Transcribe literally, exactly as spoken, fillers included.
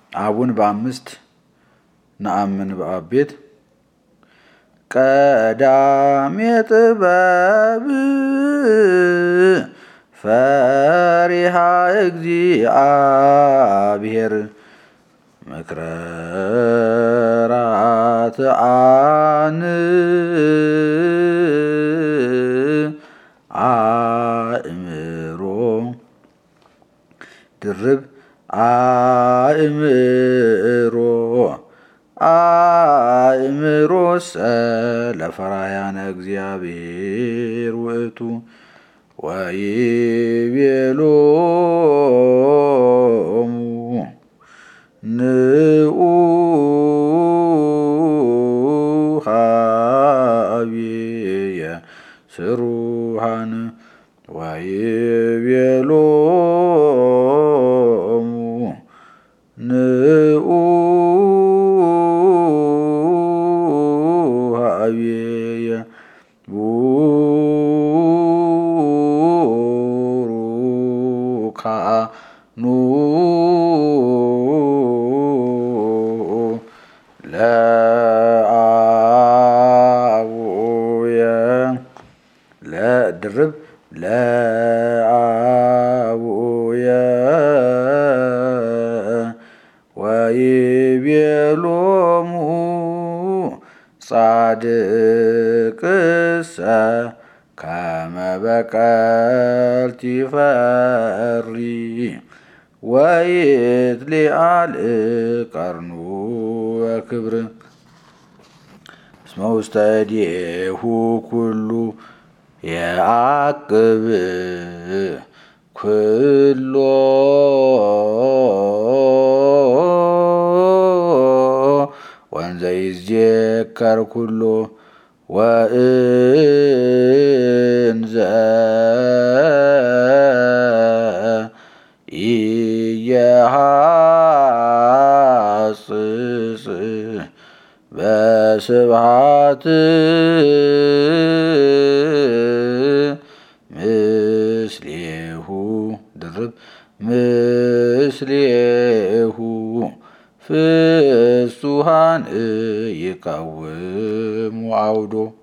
አቡን በአምስት ነአምን በአብ ቤት ቀዳሜ ጥበብ ፈሪሃ እግዚአብሔር ምክረ ራትዓን አእምሮ ድርብ አእምሮ አእምሮሰ ለፈራያነ እግዚአብሔር ውእቱ ወይቤሎሙ ንዑ ኀቤየ ስሩሃን ወይቤሎሙ ንዑ ኀቤየ ቡሩካኑ ለአቡየ ለድርብ ለአቡየ ወይቤሎሙ ጻድቅሰ ከመ በቀልቲ ፈሪ ወይትሊዓል ቀርኑ ወክብር እስመ ውስተ እዴሁ ኩሉ የዐቅብ ኩሎ ወንዘ ይዝየከር ኩሎ ወእንዘ ኢየሐጽጽ በስብሐት ምስሌሁ ድርብ ምስሌሁ ፍሱሃን ይቀውሙ አውዶ